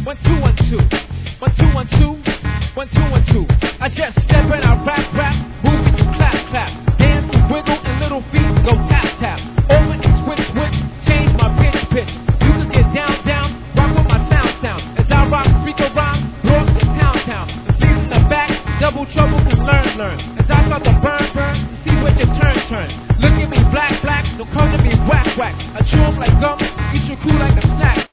1, 2, 1, 2. 1, 2, 1, 2. 1, 2, 1, 2. I just step and I rap, move it to clap, dance, wiggle, and little feet go tap. Over and switch, change my pitch. You can get down, rock with my sound. As I rock, speak a rhyme, blow up the town. The seats in the back, double trouble can learn. As I start to burn, see where your turn. Look at me black, don't come to me whack. I chew 'em like gum, eat your crew like a snack.